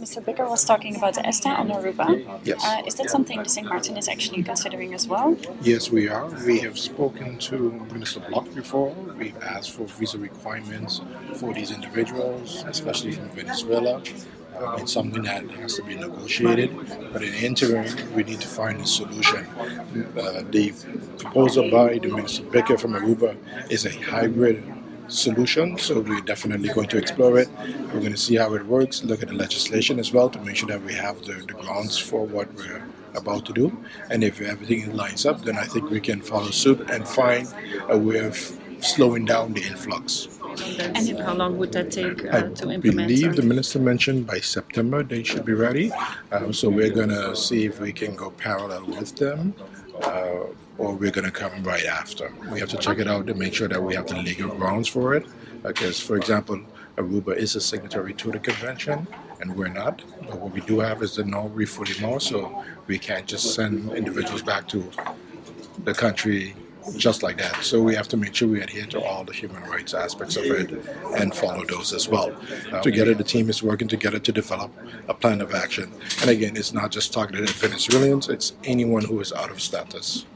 Mr. Bicker was talking about the ESTA on Aruba. Yes. Is that something the St. Martin is actually considering as well? Yes, we are. We have spoken to Minister Block before. We've asked for visa requirements for these individuals, especially from Venezuela. It's something that has to be negotiated, but in the interim, we need to find a solution. The proposal by the Minister Bicker from Aruba is a hybrid solution, so we're definitely going to explore it. We're going to see how it works, look at the legislation as well to make sure that we have the grounds for what we're about to do. And if everything lines up, then I think we can follow suit and find a way of slowing down the influx. And how long would that take I to implement? believe the minister mentioned by September they should be ready. So we're going to see if we can go parallel with them. Or we're going to come right after. We have to check it out to make sure that we have the legal grounds for it. Because, for example, Aruba is a signatory to the convention, and we're not. But what we do have is the non-refoulement, so we can't just send individuals back to the country just like that. So we have to make sure we adhere to all the human rights aspects of it and follow those as well. Together, the team is working together to develop a plan of action. And again, it's not just targeted at Venezuelans, it's anyone who is out of status.